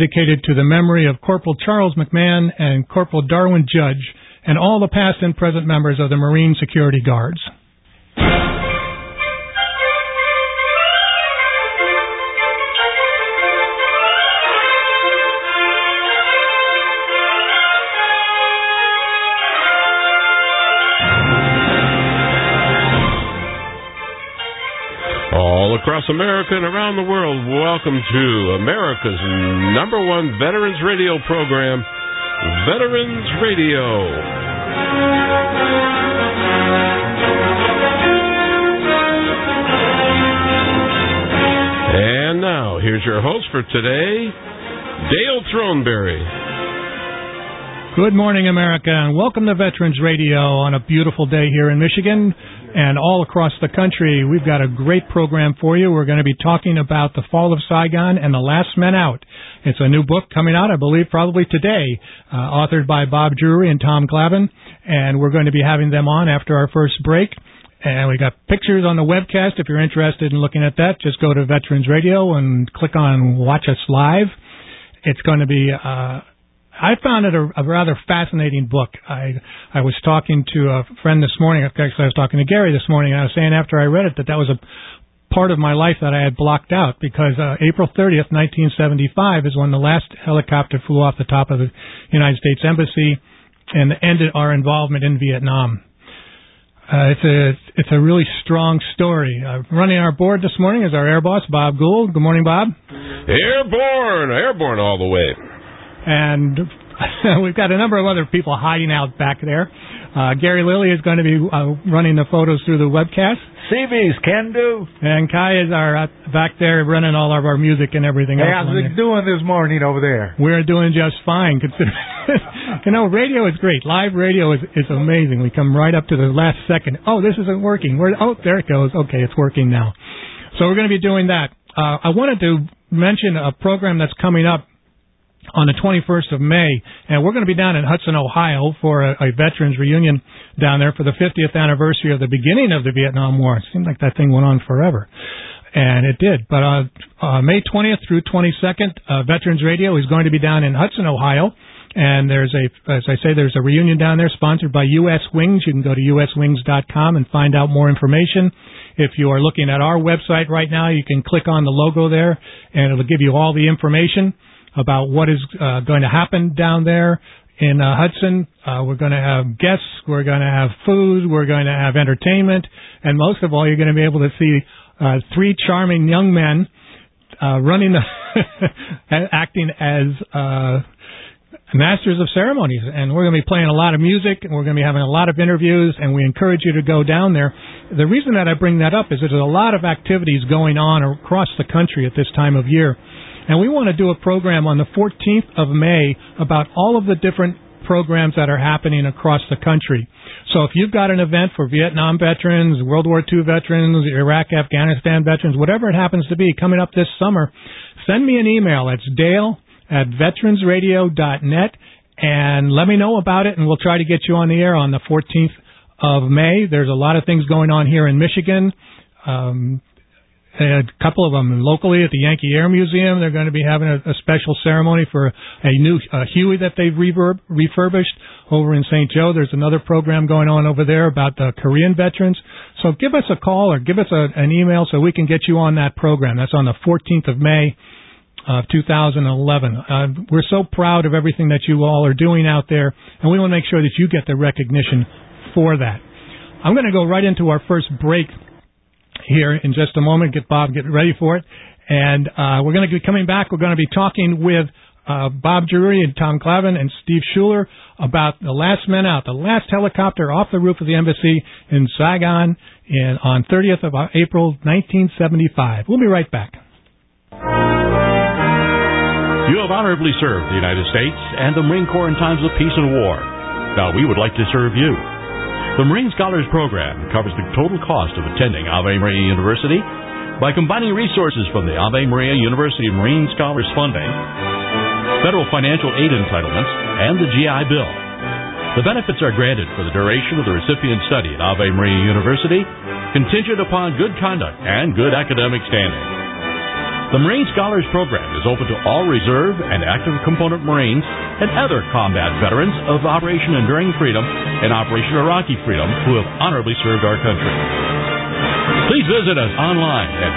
dedicated to the memory of Corporal Charles McMahon and Corporal Darwin Judge and all the past and present members of the Marine Security Guards. All across America and around the world, welcome to America's #1 Veterans Radio program, Veterans Radio. And now, here's your host for today, Dale Throneberry. Good morning, America, and welcome to Veterans Radio on a beautiful day here in Michigan and all across the country. We've got a great program for you. We're going to be talking about the fall of Saigon and the last men out. It's a new book coming out, I believe, probably today, authored by Bob Drury and Tom Glavin, and we're going to be having them on after our first break. And we got pictures on the webcast. If you're interested in looking at that, just go to Veterans Radio and click on Watch Us Live. It's going to be I found it a rather fascinating book. I was talking to a friend this morning. Actually, I was talking to Gary this morning, and I was saying after I read it that was a part of my life that I had blocked out because April 30th, 1975 is when the last helicopter flew off the top of the United States Embassy and ended our involvement in Vietnam. It's a really strong story. Running our board this morning is our air boss, Bob Gould. Good morning, Bob. Airborne all the way. And we've got a number of other people hiding out back there. Gary Lilly is going to be running the photos through the webcast. CVs can do. And Kai is back there running all of our music and everything else. How's it doing this morning over there? We're doing just fine. Radio is great. Live radio is amazing. We come right up to the last second. Oh, this isn't working. There it goes. Okay, it's working now. So we're going to be doing that. I wanted to mention a program that's coming up on the 21st of May, and we're going to be down in Hudson, Ohio for a veterans reunion down there for the 50th anniversary of the beginning of the Vietnam War. It seemed like that thing went on forever, and it did. But May 20th through 22nd, Veterans Radio is going to be down in Hudson, Ohio, and there's a reunion down there sponsored by U.S. Wings. You can go to uswings.com and find out more information. If you are looking at our website right now, you can click on the logo there, and it'll give you all the information about what is going to happen down there in Hudson. We're going to have guests, we're going to have food, we're going to have entertainment, and most of all, you're going to be able to see three charming young men running acting as masters of ceremonies. And we're going to be playing a lot of music, and we're going to be having a lot of interviews, and we encourage you to go down there. The reason that I bring that up is there's a lot of activities going on across the country at this time of year. And we want to do a program on the 14th of May about all of the different programs that are happening across the country. So if you've got an event for Vietnam veterans, World War II veterans, Iraq, Afghanistan veterans, whatever it happens to be coming up this summer, send me an email. It's dale@veteransradio.net, and let me know about it, and we'll try to get you on the air on the 14th of May. There's a lot of things going on here in Michigan. A couple of them locally at the Yankee Air Museum. They're going to be having a special ceremony for a new Huey that they've refurbished over in St. Joe. There's another program going on over there about the Korean veterans. So give us a call or give us an email so we can get you on that program. That's on the 14th of May of 2011. We're so proud of everything that you all are doing out there, and we want to make sure that you get the recognition for that. I'm going to go right into our first break here in just a moment. Get ready for it. And we're going to be coming back. We're going to be talking with Bob Drury and Tom Glavin and Steve Schuler about the last men out, the last helicopter off the roof of the embassy in Saigon on 30th of April, 1975. We'll be right back. You have honorably served the United States and the Marine Corps in times of peace and war. Now we would like to serve you. The Marine Scholars Program covers the total cost of attending Ave Maria University by combining resources from the Ave Maria University Marine Scholars Funding, federal financial aid entitlements, and the GI Bill. The benefits are granted for the duration of the recipient's study at Ave Maria University, contingent upon good conduct and good academic standing. The Marine Scholars Program is open to all reserve and active component Marines and other combat veterans of Operation Enduring Freedom and Operation Iraqi Freedom who have honorably served our country. Please visit us online at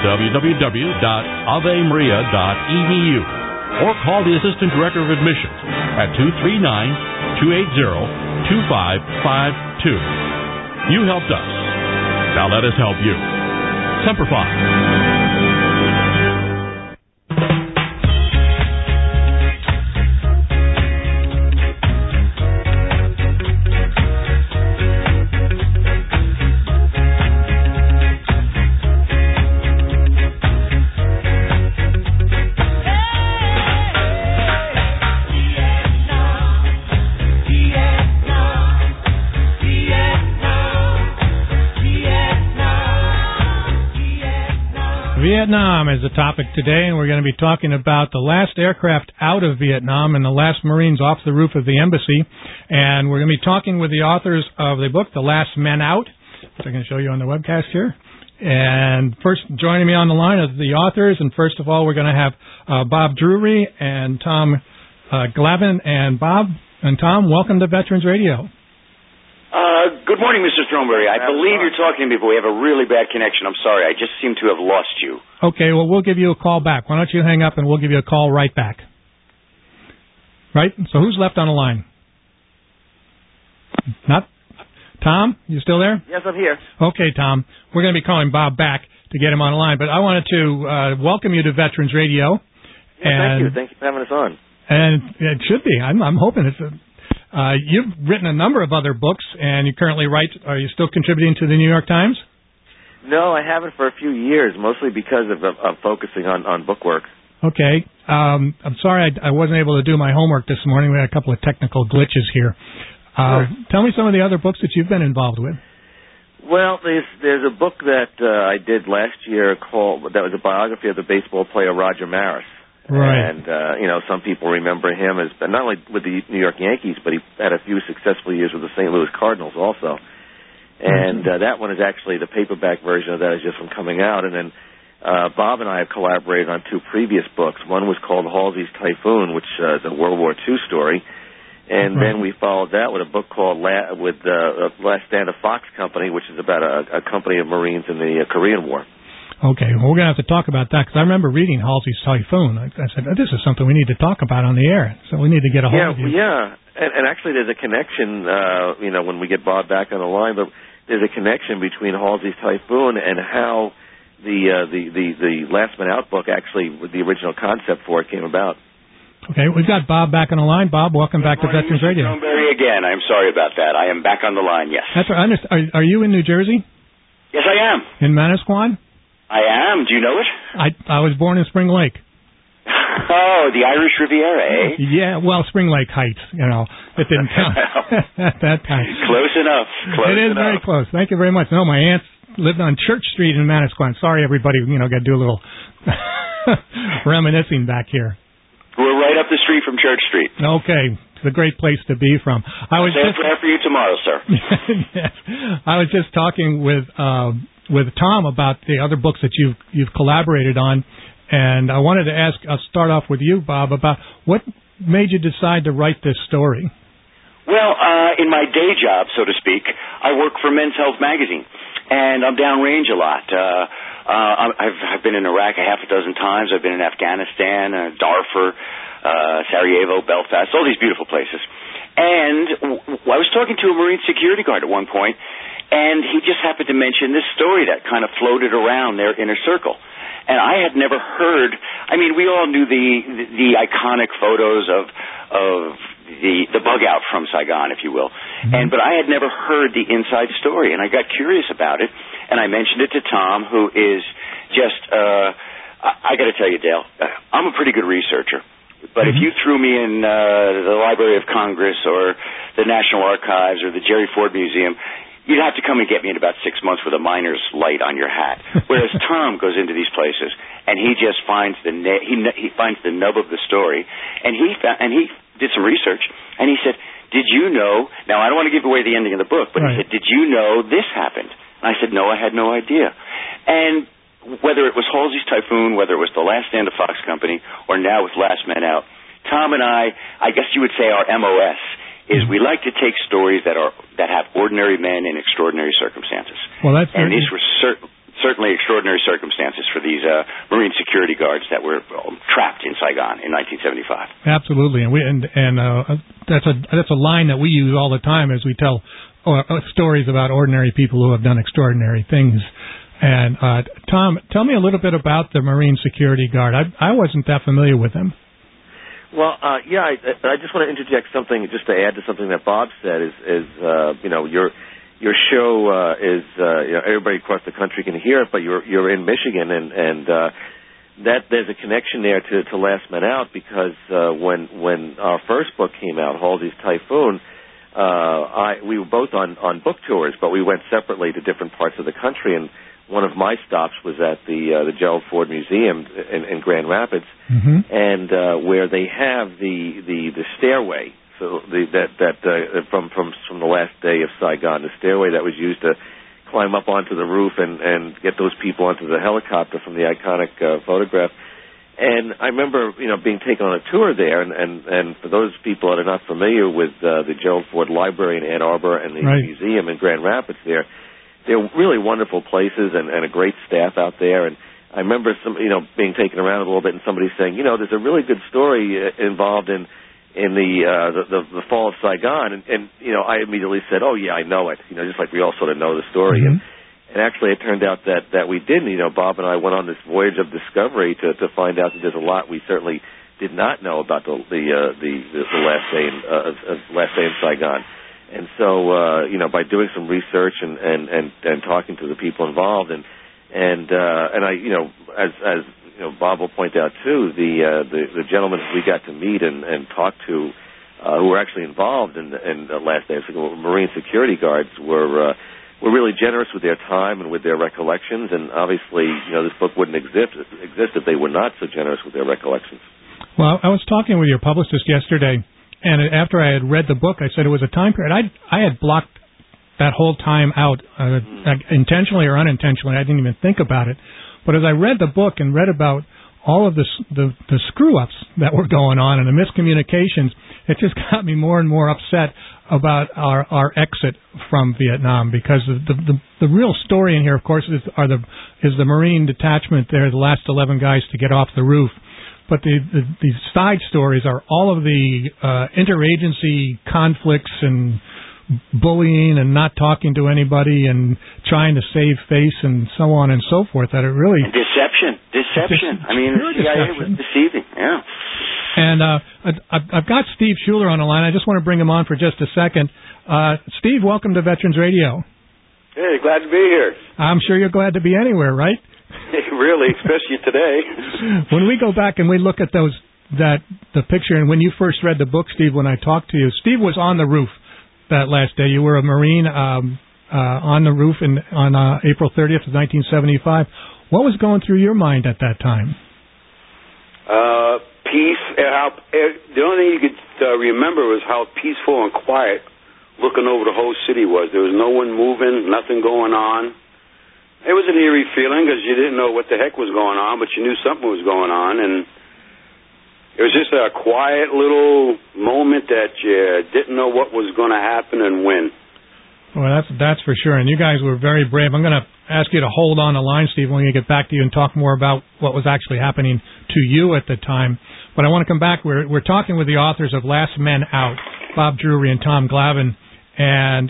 www.avemaria.edu or call the Assistant Director of Admissions at 239-280-2552. You helped us. Now let us help you. Semper Fi. Vietnam is the topic today, and we're going to be talking about the last aircraft out of Vietnam and the last Marines off the roof of the embassy. And we're going to be talking with the authors of the book, The Last Men Out, which I can show you on the webcast here. And first, joining me on the line are the authors. And first of all, we're going to have Bob Drury and Tom Glavin. And Bob and Tom, welcome to Veterans Radio. Good morning, Mr. Thornberry. I believe you're talking to me, but we have a really bad connection. I'm sorry. I just seem to have lost you. Okay, well, we'll give you a call back. Why don't you hang up, and we'll give you a call right back. Right? So who's left on the line? Not Tom? You still there? Yes, I'm here. Okay, Tom. We're going to be calling Bob back to get him on the line, but I wanted to welcome you to Veterans Radio. Yeah, thank you. Thank you for having us on. And it should be. I'm hoping it's you've written a number of other books, and you currently write. Are you still contributing to the New York Times? No, I haven't for a few years, mostly because of focusing on bookwork. Okay. I'm sorry I wasn't able to do my homework this morning. We had a couple of technical glitches here. Sure. Tell me some of the other books that you've been involved with. Well, there's a book that I did last year that was a biography of the baseball player Roger Maris. Right. And, some people remember him as not only with the New York Yankees, but he had a few successful years with the St. Louis Cardinals also. And that one is actually the paperback version of that is just from coming out. And then Bob and I have collaborated on two previous books. One was called Halsey's Typhoon, which is a World War II story. And then we followed that with a book called Last Stand of Fox Company, which is about a company of Marines in the Korean War. Okay, well, we're going to have to talk about that, because I remember reading Halsey's Typhoon. I said, this is something we need to talk about on the air, so we need to get a hold of you. Yeah, and actually there's a connection, when we get Bob back on the line, but there's a connection between Halsey's Typhoon and how the Last Man Out book actually, with the original concept for it, came about. Okay, we've got Bob back on the line. Bob, welcome back to Veterans Radio. Thornberry again. I'm sorry about that. I am back on the line, yes. That's right. Are you in New Jersey? Yes, I am. In Manasquan? I am. Do you know it? I was born in Spring Lake. Oh, the Irish Riviera, eh? Yeah, well, Spring Lake Heights, it didn't count at that time. Close enough. It is very close. Thank you very much. No, my aunt lived on Church Street in Manasquan. Sorry, everybody, got to do a little reminiscing back here. We're right up the street from Church Street. Okay. It's a great place to be from. I'll say a prayer for you tomorrow, sir. Yes. I was just talking with Tom about the other books that you've collaborated on, and I wanted to I'll start off with you, Bob, about what made you decide to write this story? Well, in my day job, so to speak, I work for Men's Health magazine, and I'm downrange a lot. I've been in Iraq a half a dozen times. I've been in Afghanistan, Darfur, Sarajevo, Belfast, all these beautiful places. And I was talking to a Marine security guard at one point, and he just happened to mention this story that kind of floated around their inner circle. And I had never heard, we all knew the iconic photos of the bug out from Saigon, if you will. But I had never heard the inside story, and I got curious about it, and I mentioned it to Tom, who is just, I got to tell you, Dale, I'm a pretty good researcher. But if you threw me in the Library of Congress or the National Archives or the Jerry Ford Museum, you'd have to come and get me in about 6 months with a miner's light on your hat. Whereas Tom goes into these places and he just finds he finds the nub of the story, and he did some research, and he said, "Did you know?" Now I don't want to give away the ending of the book, but he said, "Did you know this happened?" And I said, "No, I had no idea." And whether it was Halsey's Typhoon, whether it was The Last Stand of Fox Company, or now with Last Man Out, Tom and I guess you would say our MOS is we like to take stories that have ordinary men in extraordinary circumstances. Well, that's and these were certainly extraordinary circumstances for these Marine security guards that were trapped in Saigon in 1975. Absolutely, and that's a line that we use all the time as we tell stories about ordinary people who have done extraordinary things. And Tom, tell me a little bit about the Marine Security Guard. I wasn't that familiar with them. Well, I just want to interject something just to add to something that Bob said. Your show is everybody across the country can hear it, but you're in Michigan, and that there's a connection there to Last Man Out because when our first book came out, Halsey's Typhoon, we were both on book tours, but we went separately to different parts of the country, and one of my stops was at the Gerald Ford Museum in Grand Rapids, and where they have the stairway. So from the last day of Saigon, the stairway that was used to climb up onto the roof and get those people onto the helicopter from the iconic photograph. And I remember, being taken on a tour there, and for those people that are not familiar with the Gerald Ford Library in Ann Arbor and the museum in Grand Rapids there, they're really wonderful places and a great staff out there. And I remember being taken around a little bit and somebody saying, there's a really good story involved in the fall of Saigon, and I immediately said, oh yeah, I know it, just like we all sort of know the story. And actually it turned out that we didn't. Bob and I went on this voyage of discovery to find out that there's a lot we certainly did not know about the last day in Saigon. And so by doing some research and talking to the people involved, and I as Bob will point out too, the gentlemen we got to meet and talk to who were actually involved in the last day, Marine security guards were really generous with their time and with their recollections, and obviously this book wouldn't exist if they were not so generous with their recollections. Well, I was talking with your publicist yesterday, and after I had read the book, I said it was a time period. I had blocked that whole time out, intentionally or unintentionally. I didn't even think about it. But as I read the book and read about all of the screw-ups that were going on and the miscommunications, it just got me more and more upset about our exit from Vietnam, because the real story in here, of course, is the Marine detachment there, the last 11 guys to get off the roof. But the side stories are all of the interagency conflicts and bullying and not talking to anybody and trying to save face and so on and so forth. That it really deception. I mean, the CIA was deceiving. Yeah. And I've got Steve Schuler on the line. I just want to bring him on for just a second. Steve, welcome to Veterans Radio. Hey, glad to be here. I'm sure you're glad to be anywhere, right? Really, especially today. When we go back and we look at the picture, and when you first read the book, Steve, when I talked to you, Steve was on the roof that last day. You were a Marine on the roof on April 30th of 1975. What was going through your mind at that time? Peace. The only thing you could remember was how peaceful and quiet looking over the whole city was. There was no one moving, nothing going on. It was an eerie feeling because you didn't know what the heck was going on, but you knew something was going on, and it was just a quiet little moment that you didn't know what was going to happen and when. Well, that's for sure, and you guys were very brave. I'm going to ask you to hold on the line, Steve, when we get back to you and talk more about what was actually happening to you at the time. But I want to come back. We're talking with the authors of Last Men Out, Bob Drury and Tom Glavine, and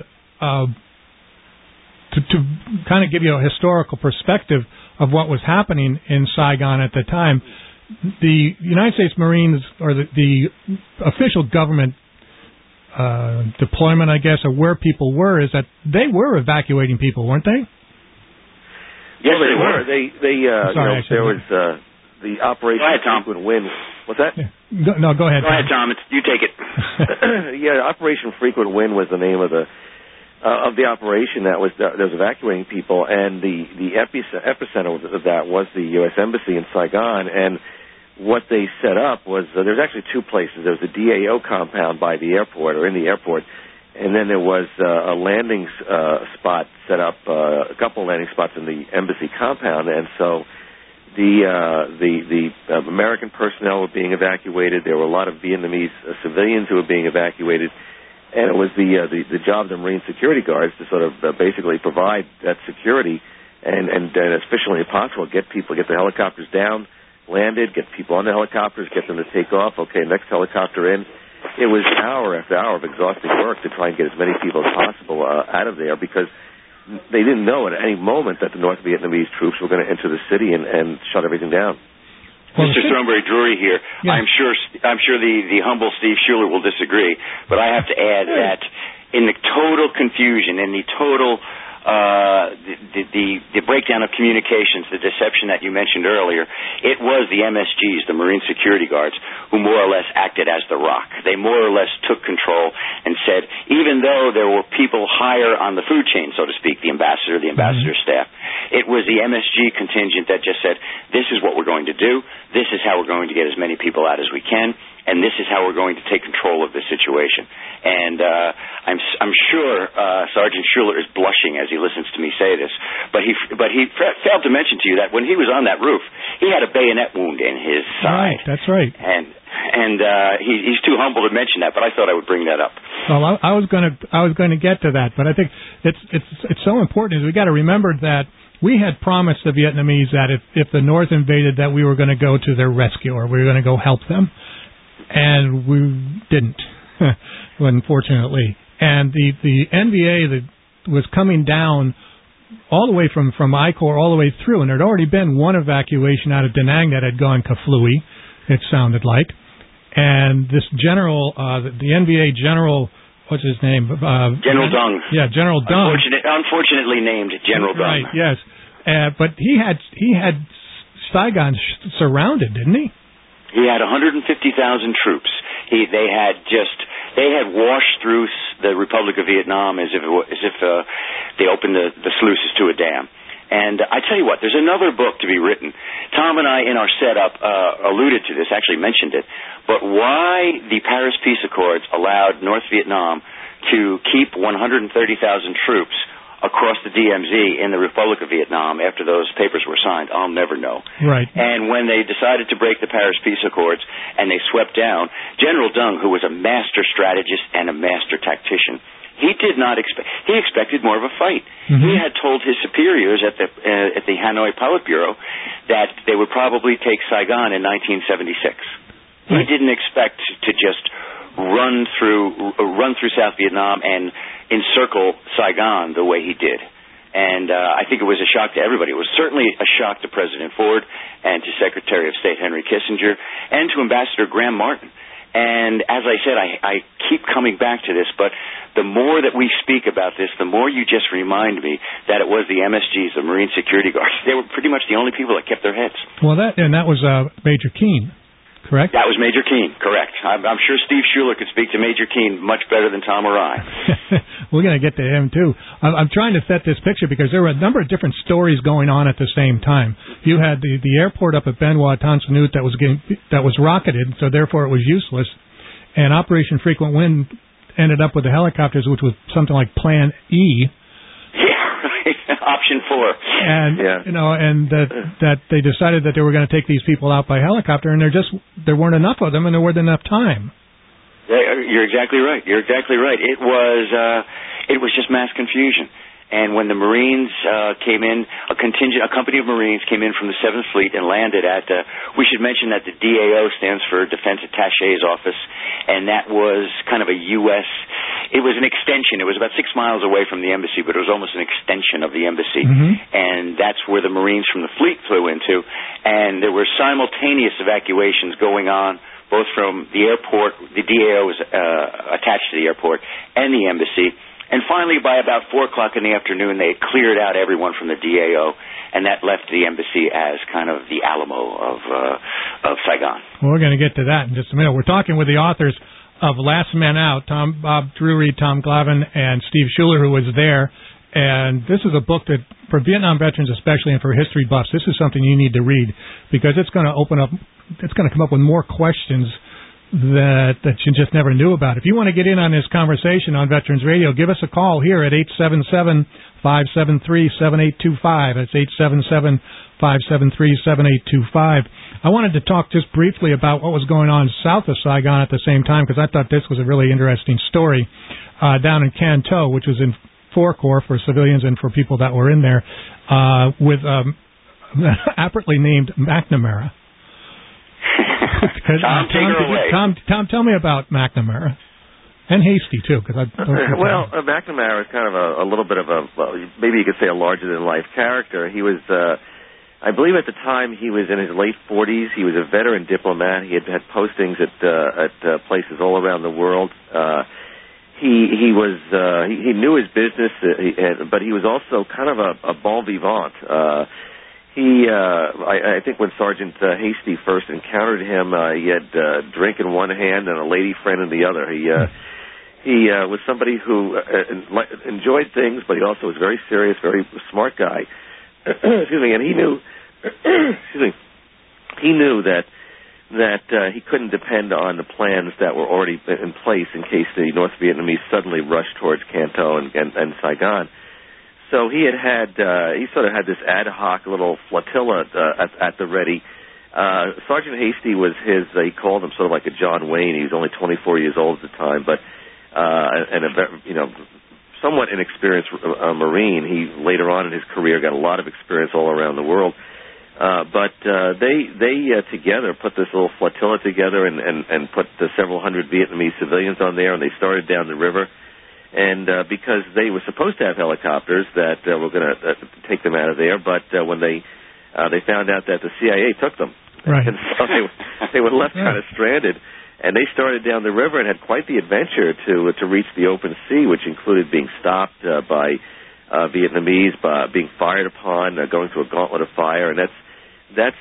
to kind of give you a historical perspective of what was happening in Saigon at the time, the United States Marines, or the official government deployment, I guess, or where people were, is that they were evacuating people, weren't they? Yes, they were. There was the Operation Frequent Wind. What's that? Yeah. No, go ahead. Go ahead, Tom. You take it. Yeah, Operation Frequent Wind was the name of the operation that was evacuating people, and the epicenter of that was the U.S. Embassy in Saigon. And what they set up was there's actually two places. There was the DAO compound by the airport, or in the airport, And then there was a landing spot set up, a couple of landing spots in the embassy compound, and so the American personnel were being evacuated. There were a lot of Vietnamese civilians who were being evacuated, and it was the job of the Marine security guards to sort of basically provide that security and as efficiently as possible, get the helicopters down, landed, get people on the helicopters, get them to take off. Okay, next helicopter in. It was hour after hour of exhausting work to try and get as many people as possible out of there, because they didn't know at any moment that the North Vietnamese troops were going to enter the city and shut everything down. Well, Mr. Thornberry-Drury here. Yeah. I'm sure the humble Steve Schuler will disagree, but I have to add that in the total confusion, in the total the breakdown of communications, the deception that you mentioned earlier, it was the MSGs, the Marine Security Guards, who more or less acted as the rock. They more or less took control and said, even though there were people higher on the food chain, so to speak, the ambassador's staff, it was the MSG contingent that just said, this is what we're going to do, this is how we're going to get as many people out as we can, and this is how we're going to take control of the situation. And I'm sure Sergeant Schuler is blushing as he listens to me say this, but he failed to mention to you that when he was on that roof, he had a bayonet wound in his side. Right, that's right. And he's too humble to mention that, but I thought I would bring that up. Well, I was going to get to that, but I think it's so important. Is we got to remember that we had promised the Vietnamese that if the North invaded, that we were going to go to their rescue, or we were going to go help them. And we didn't, unfortunately. And the NVA that was coming down all the way from I Corps all the way through, and there had already been one evacuation out of Da Nang that had gone kaflooey, it sounded like. And this general, the NVA general, what's his name? General Deng. Yeah, General Deng. Unfortunately named General Deng. Right, yes. But he had Saigon surrounded, didn't he? He had 150,000 troops. They had washed through the Republic of Vietnam as if they opened the sluices to a dam. And I tell you what, there's another book to be written. Tom and I, in our setup, alluded to this, actually mentioned it. But why the Paris Peace Accords allowed North Vietnam to keep 130,000 troops across the DMZ in the Republic of Vietnam after those papers were signed, I'll never know. Right. And when they decided to break the Paris Peace Accords and they swept down, General Deng, who was a master strategist and a master tactician, he did not he expected more of a fight. Mm-hmm. He had told his superiors at the Hanoi Politburo that they would probably take Saigon in 1976. Right. He didn't expect to just run through South Vietnam and encircle Saigon the way he did. And I think it was a shock to everybody. It was certainly a shock to President Ford and to Secretary of State Henry Kissinger and to Ambassador Graham Martin. And as I said, I keep coming back to this, but the more that we speak about this, the more you just remind me that it was the MSGs, the Marine Security Guards. They were pretty much the only people that kept their heads. Well, that was Major Keane. Correct? That was Major Keane, correct. I'm sure Steve Schuler could speak to Major Keane much better than Tom or I. We're going to get to him, too. I'm trying to set this picture because there were a number of different stories going on at the same time. You had the airport up at Ben Hoa Tan Son Nhut that was rocketed, so therefore it was useless. And Operation Frequent Wind ended up with the helicopters, which was something like Plan E. Option 4. And that they decided that they were going to take these people out by helicopter, and there weren't enough of them, and there wasn't enough time. You're exactly right. It was just mass confusion. And when the Marines came in, a company of Marines came in from the 7th Fleet and landed at, we should mention that the DAO stands for Defense Attaché's Office, and that was kind of a U.S., it was an extension. It was about 6 miles away from the embassy, but it was almost an extension of the embassy. Mm-hmm. And that's where the Marines from the fleet flew into, and there were simultaneous evacuations going on, both from the airport, the DAO was attached to the airport, and the embassy. And finally, by about 4 o'clock in the afternoon, they cleared out everyone from the DAO, and that left the embassy as kind of the Alamo of Saigon. Well, we're going to get to that in just a minute. We're talking with the authors of Last Men Out, Bob Drury, Tom Glavine, and Steve Schuler, who was there. And this is a book that, for Vietnam veterans especially, and for history buffs, this is something you need to read because it's going to open up, it's going to come up with more questions that you just never knew about. If you want to get in on this conversation on Veterans Radio, give us a call here at 877-573-7825. That's 877-573-7825. I wanted to talk just briefly about what was going on south of Saigon at the same time, because I thought this was a really interesting story down in Canto, which was in 4 Corps for civilians and for people that were in there, with aptly named McNamara. Tom, take her away. Tom, tell me about McNamara. And Hasty, too. Well, McNamara is kind of a little bit of maybe you could say a larger-than-life character. He was, I believe at the time, he was in his late 40s. He was a veteran diplomat. He had postings at places all around the world. He knew his business, but he was also kind of a bon vivant. I think when Sergeant Hasty first encountered him, he had a drink in one hand and a lady friend in the other. He was somebody who enjoyed things, but he also was very serious, very smart guy. Excuse me, and he knew, that he couldn't depend on the plans that were already in place in case the North Vietnamese suddenly rushed towards Canton and Saigon. So he sort of had this ad hoc little flotilla at the ready. Sergeant Hasty was he called him sort of like a John Wayne. He was only 24 years old at the time, but and somewhat inexperienced Marine. He later on in his career got a lot of experience all around the world. But they together put this little flotilla together and put several hundred Vietnamese civilians on there, and they started down the river. And because they were supposed to have helicopters that were going to take them out of there, but when they found out that the CIA took them, right. And so they were left kind of stranded. And they started down the river and had quite the adventure to reach the open sea, which included being stopped by Vietnamese, being fired upon, going through a gauntlet of fire, and that's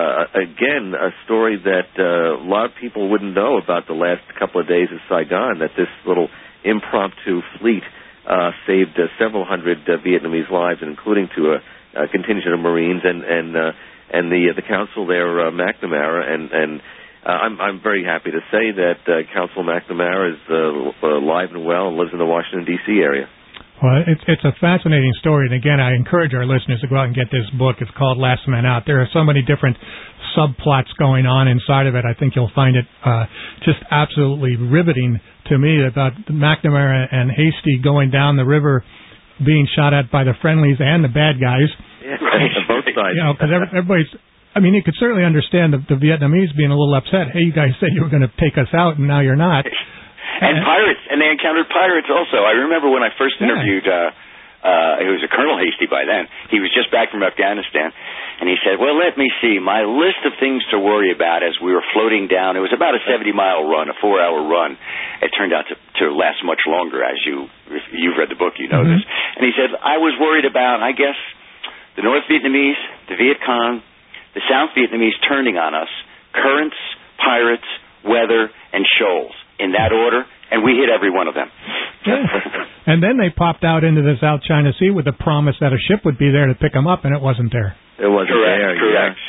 again a story that a lot of people wouldn't know about the last couple of days of Saigon. That this little impromptu fleet saved several hundred Vietnamese lives, including to a contingent of Marines and the council there, McNamara, and I'm very happy to say that Council McNamara is alive and well and lives in the Washington D.C. area. Well, it's a fascinating story, and again, I encourage our listeners to go out and get this book. It's called Last Man Out. There are so many different subplots going on inside of it. I think you'll find it just absolutely riveting to me about McNamara and Hasty going down the river, being shot at by the friendlies and the bad guys. Yeah, right. Both sides. Because everybody's. I mean, you could certainly understand the Vietnamese being a little upset. Hey, you guys said you were going to take us out, and now you're not. And pirates, and they encountered pirates also. I remember when I first interviewed, it was a Colonel Hasty by then. He was just back from Afghanistan, and he said, well, let me see, my list of things to worry about as we were floating down. It was about a 70-mile run, a 4-hour run. It turned out to last much longer, if you've read the book, you know this. And he said, I was worried about, I guess, the North Vietnamese, the Viet Cong, the South Vietnamese turning on us, currents, pirates, weather, and shoals. In that order, and we hit every one of them. And then they popped out into the South China Sea with the promise that a ship would be there to pick them up, and it wasn't there. It wasn't there. Correct.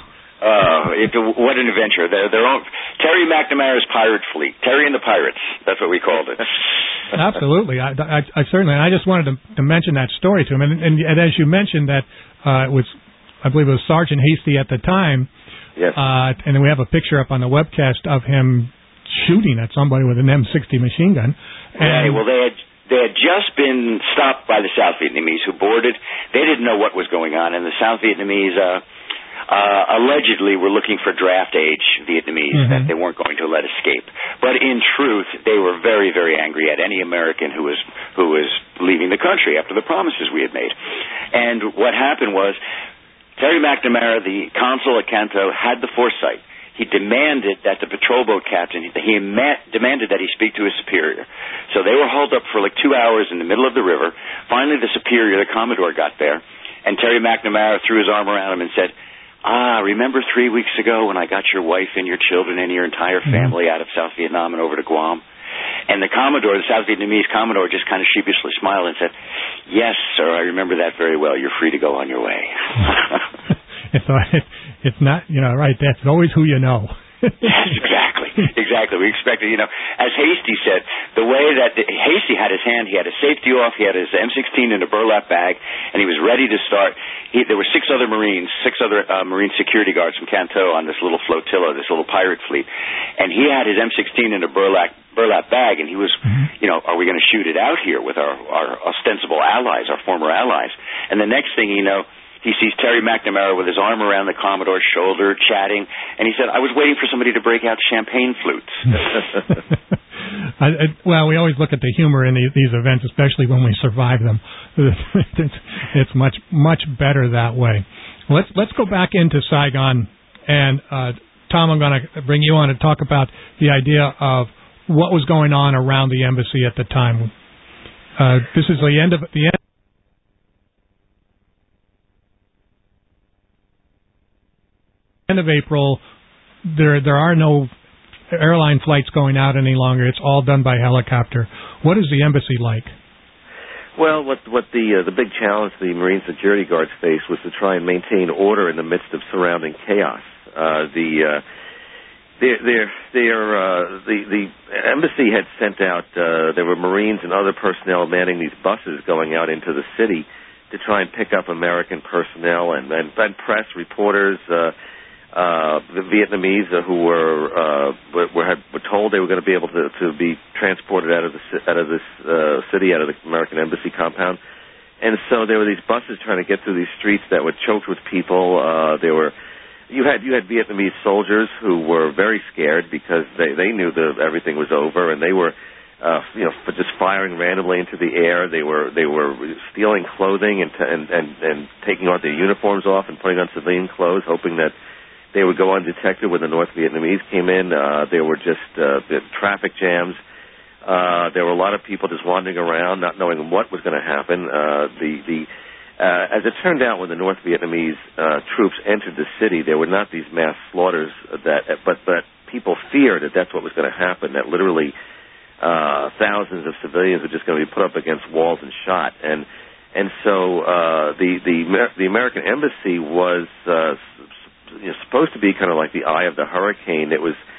Yeah. What an adventure! Their own Terry McNamara's pirate fleet. Terry and the Pirates. That's what we called it. Absolutely. I certainly. I just wanted to mention that story to him, and as you mentioned that it was, I believe it was Sergeant Hasty at the time. Yes. And then we have a picture up on the webcast of him shooting at somebody with an M60 machine gun. Right. Well, they had just been stopped by the South Vietnamese who boarded. They didn't know what was going on, and the South Vietnamese allegedly were looking for draft age Vietnamese that they weren't going to let escape. But in truth, they were very, very angry at any American who was leaving the country after the promises we had made. And what happened was Terry McNamara, the consul at Canton, had the foresight. He demanded that the patrol boat captain, demanded that he speak to his superior. So they were hauled up for like 2 hours in the middle of the river. Finally, the superior, the Commodore, got there, and Terry McNamara threw his arm around him and said, remember 3 weeks ago when I got your wife and your children and your entire family out of South Vietnam and over to Guam? And the Commodore, the South Vietnamese Commodore, just kind of sheepishly smiled and said, yes, sir, I remember that very well. You're free to go on your way. It's not, right, that's always who you know. Yes, exactly. Exactly. We expected, as Hasty said, the way that Hasty had his hand, he had his safety off, he had his M16 in a burlap bag, and he was ready to start. There were six other Marine security guards from Canton on this little flotilla, this little pirate fleet, and he had his M16 in a burlap bag, and he was, are we going to shoot it out here with our ostensible allies, our former allies? And the next thing you know, he sees Terry McNamara with his arm around the Commodore's shoulder, chatting, and he said, I was waiting for somebody to break out champagne flutes. Well, we always look at the humor in these events, especially when we survive them. It's much, much better that way. Let's go back into Saigon, and Tom, I'm going to bring you on to talk about the idea of what was going on around the embassy at the time. This is the end of April. There are no airline flights going out any longer. It's all done by helicopter. What is the embassy like? Well, what the big challenge the Marine security guards faced was to try and maintain order in the midst of surrounding chaos. The embassy had sent out. There were Marines and other personnel manning these buses going out into the city to try and pick up American personnel and press reporters. The Vietnamese who were told they were going to be able to be transported out of this city, out of the American embassy compound, and so there were these buses trying to get through these streets that were choked with people. You had Vietnamese soldiers who were very scared because they knew that everything was over, and they were just firing randomly into the air. They were stealing clothing and taking their uniforms off and putting on civilian clothes, hoping that they would go undetected when the North Vietnamese came in. There were just traffic jams. There were a lot of people just wandering around, not knowing what was going to happen. As it turned out, when the North Vietnamese troops entered the city, there were not these mass slaughters, but people feared that that's what was going to happen, that literally thousands of civilians were just going to be put up against walls and shot. And so the American embassy was supposed to be kind of like the eye of the hurricane.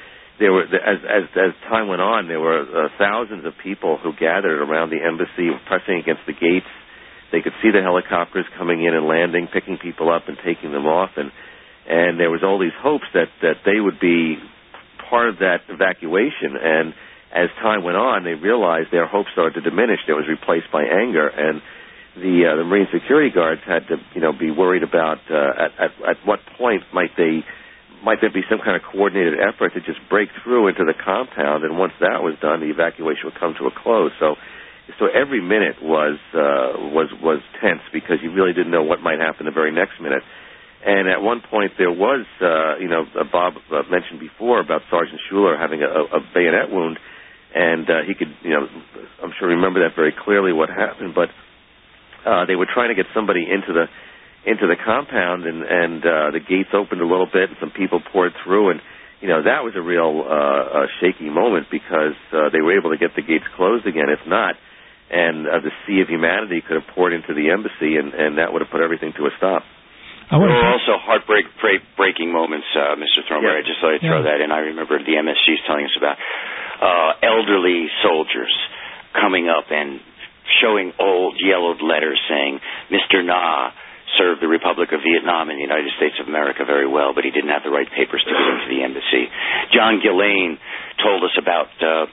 As time went on, there were thousands of people who gathered around the embassy, pressing against the gates. They could see the helicopters coming in and landing, picking people up and taking them off, and there was all these hopes that they would be part of that evacuation. And as time went on, they realized their hopes started to diminish. It was replaced by anger, and the Marine security guards had to, be worried about at what point might there be some kind of coordinated effort to just break through into the compound, and once that was done, the evacuation would come to a close. So every minute was tense because you really didn't know what might happen the very next minute. And at one point there was, Bob mentioned before about Sergeant Schuler having a bayonet wound, and he could, I'm sure remember that very clearly what happened, but they were trying to get somebody into the compound, and the gates opened a little bit, and some people poured through, and that was a real shaky moment because they were able to get the gates closed again. If not, and the sea of humanity could have poured into the embassy, and that would have put everything to a stop. There were also heartbreaking moments, Mr. Thornberry. I just thought I'd throw that in. I remember the MSGs telling us about elderly soldiers coming up and showing old yellowed letters saying, Mr. Na served the Republic of Vietnam and the United States of America very well, but he didn't have the right papers to get into the embassy. John Gillane told us about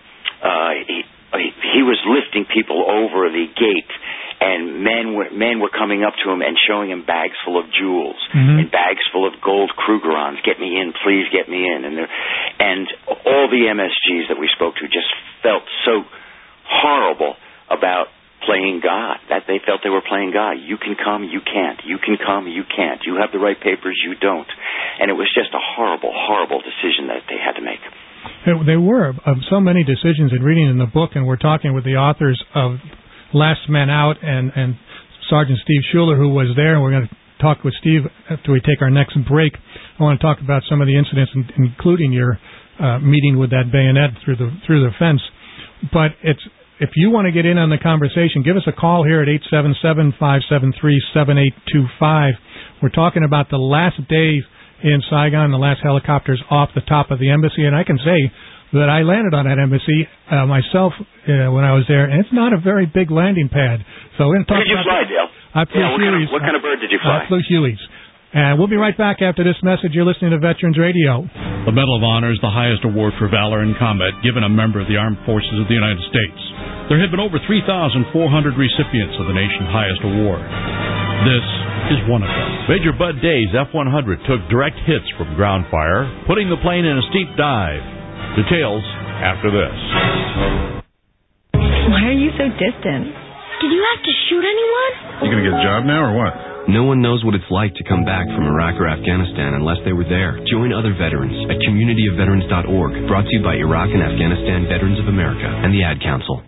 he was lifting people over the gate, and men were coming up to him and showing him bags full of jewels and bags full of gold Krugerrands. Get me in, please get me in. And all the MSGs that we spoke to just felt so horrible about playing God, that they felt they were playing God. You can come, you can't. You can come, you can't. You have the right papers, you don't. And it was just a horrible, horrible decision that they had to make. There were so many decisions in reading in the book, and we're talking with the authors of Last Man Out and Sergeant Steve Schuler, who was there, and we're going to talk with Steve after we take our next break. I want to talk about some of the incidents, including your meeting with that bayonet through the fence. But if you want to get in on the conversation, give us a call here at 877-573-7825. We're talking about the last days in Saigon, the last helicopters off the top of the embassy. And I can say, that I landed on that embassy myself when I was there, and it's not a very big landing pad. So we're going to talk about... Where did you fly, Dale? I flew Huey's. What kind of bird did you fly? I flew Huey's. And we'll be right back after this message. You're listening to Veterans Radio. The Medal of Honor is the highest award for valor in combat given a member of the Armed Forces of the United States. There have been over 3,400 recipients of the nation's highest award. This is one of them. Major Bud Day's F-100 took direct hits from ground fire, putting the plane in a steep dive. Details after this. Why are you so distant? Did you have to shoot anyone? You gonna get a job now or what? No one knows what it's like to come back from Iraq or Afghanistan unless they were there. Join other veterans at communityofveterans.org, brought to you by Iraq and Afghanistan Veterans of America and the Ad Council.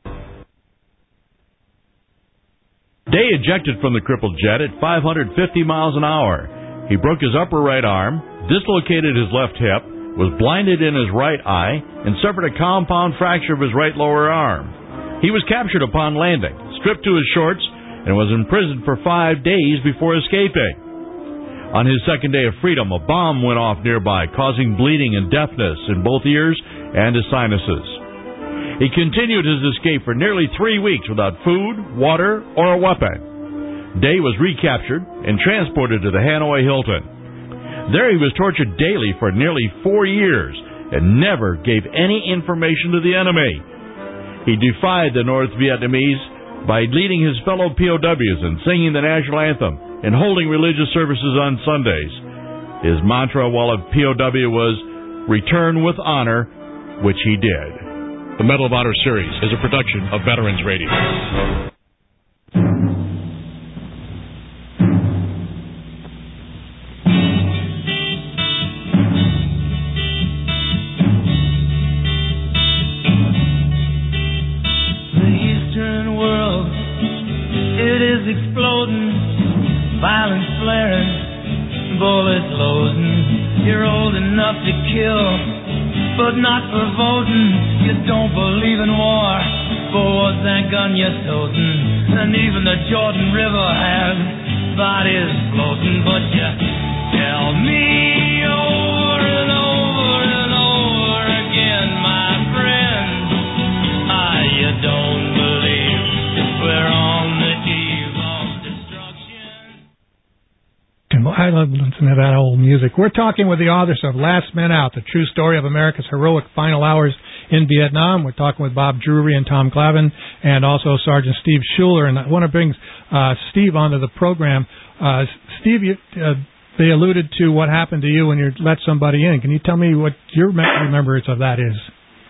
Day ejected from the crippled jet at 550 miles an hour. He broke his upper right arm, dislocated his left hip, was blinded in his right eye, and suffered a compound fracture of his right lower arm. He was captured upon landing, stripped to his shorts, and was imprisoned for 5 days before escaping. On his second day of freedom, a bomb went off nearby, causing bleeding and deafness in both ears and his sinuses. He continued his escape for nearly 3 weeks without food, water, or a weapon. Day was recaptured and transported to the Hanoi Hilton. There he was tortured daily for nearly 4 years and never gave any information to the enemy. He defied the North Vietnamese by leading his fellow POWs and singing the national anthem and holding religious services on Sundays. His mantra while a POW was, "Return with honor," which he did. The Medal of Honor series is a production of Veterans Radio. Exploding, violence flaring, bullets loading. You're old enough to kill, but not for voting. You don't believe in war, but what's that gun you're toting? And even the Jordan River has bodies floating. But you tell me over and over and over again, my friend, you don't believe we're on the eve of destruction. I love listening to that old music. We're talking with the authors of Last Men Out, the true story of America's heroic final hours in Vietnam. We're talking with Bob Drury and Tom Clavin, and also Sergeant Steve Schuler. And I want to bring Steve onto the program. Steve, they alluded to what happened to you when you let somebody in. Can you tell me what your remembrance of that is?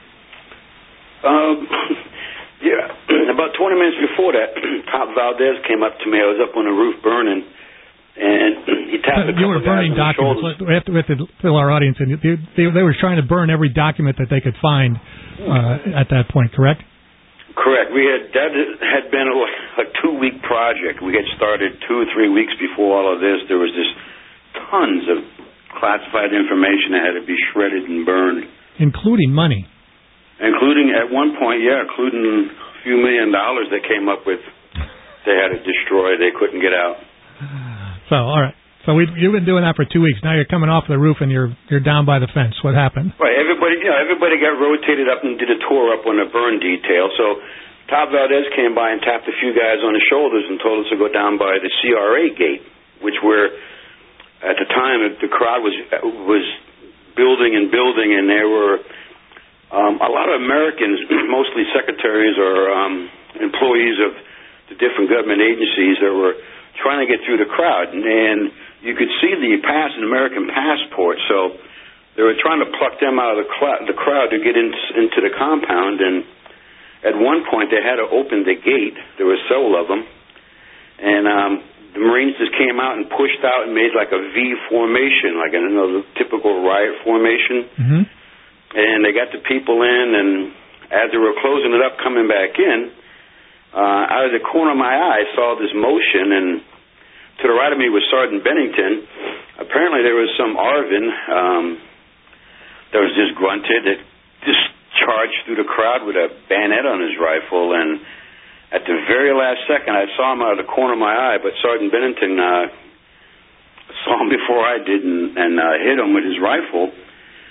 Yeah, about 20 minutes before that, Top Valdez came up to me. I was up on the roof burning, and he tapped a couple You were burning documents. We have to fill our audience in. They were trying to burn every document that they could find at that point, correct? Correct. That had been a 2-week project. We had started 2 or 3 weeks before all of this. There was just tons of classified information that had to be shredded and burned. Including money. Including, at one point, including a few $1 million they came up with. They had to destroy. They couldn't get out. So, all right. So you've been doing that for 2 weeks. Now you're coming off the roof and you're down by the fence. What happened? Right. Everybody got rotated up and did a tour up on the burn detail. So Top Valdez came by and tapped a few guys on the shoulders and told us to go down by the CRA gate, which were, at the time, the crowd was building, and there were a lot of Americans, mostly secretaries or employees of the different government agencies that were trying to get through the crowd. And you could see the pass, an American passport. So they were trying to pluck them out of the crowd to get into the compound. And at one point, they had to open the gate. There were several of them. And the Marines just came out and pushed out and made like a V formation, like the typical riot formation. Mm-hmm. And they got the people in, and as they were closing it up, coming back in, out of the corner of my eye, I saw this motion, and to the right of me was Sergeant Bennington. Apparently there was some Arvin that was just grunted, that just charged through the crowd with a bayonet on his rifle, and at the very last second, I saw him out of the corner of my eye, but Sergeant Bennington saw him before I did and hit him with his rifle.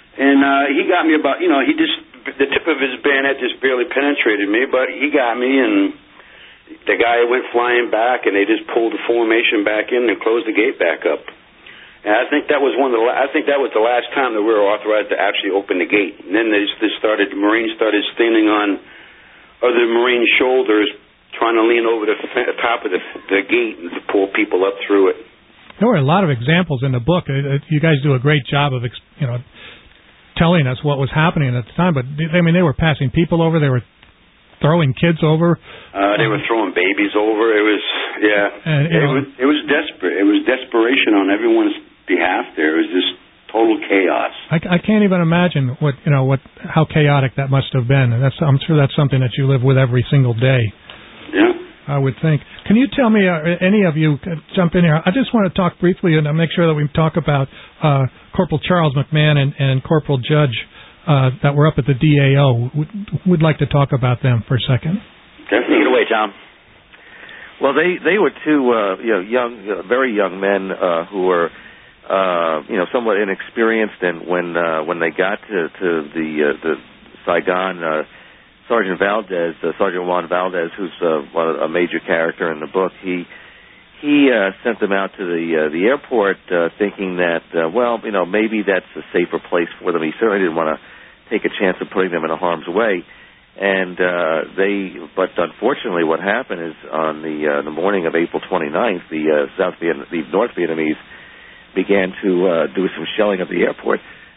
And he got me about, the tip of his bayonet just barely penetrated me, but he got me, and the guy went flying back, and they just pulled the formation back in and closed the gate back up. And I think that was the last time that we were authorized to actually open the gate. And then the Marines started standing on other Marine shoulders, trying to lean over the top of the gate and to pull people up through it. There were a lot of examples in the book. You guys do a great job of, telling us what was happening at the time. But they were passing people over. They were throwing kids over. They were throwing babies over. It was, it was desperate. It was desperation on everyone's behalf. There was just total chaos. I can't even imagine how chaotic that must have been. I'm sure that's something that you live with every single day. Yeah. I would think. Can you tell me, any of you, jump in here? I just want to talk briefly and make sure that we talk about Corporal Charles McMahon and Corporal Judge that were up at the DAO. We'd like to talk about them for a second. Take it away, Tom. Well, they were two very young men who were somewhat inexperienced, and when they got to the Saigon, Sergeant Juan Valdez, who's a major character in the book, he sent them out to the airport, thinking that maybe that's a safer place for them. He certainly didn't want to take a chance of putting them in harm's way. And but unfortunately, what happened is on the morning of April 29th, the North Vietnamese began to do some shelling of the airport.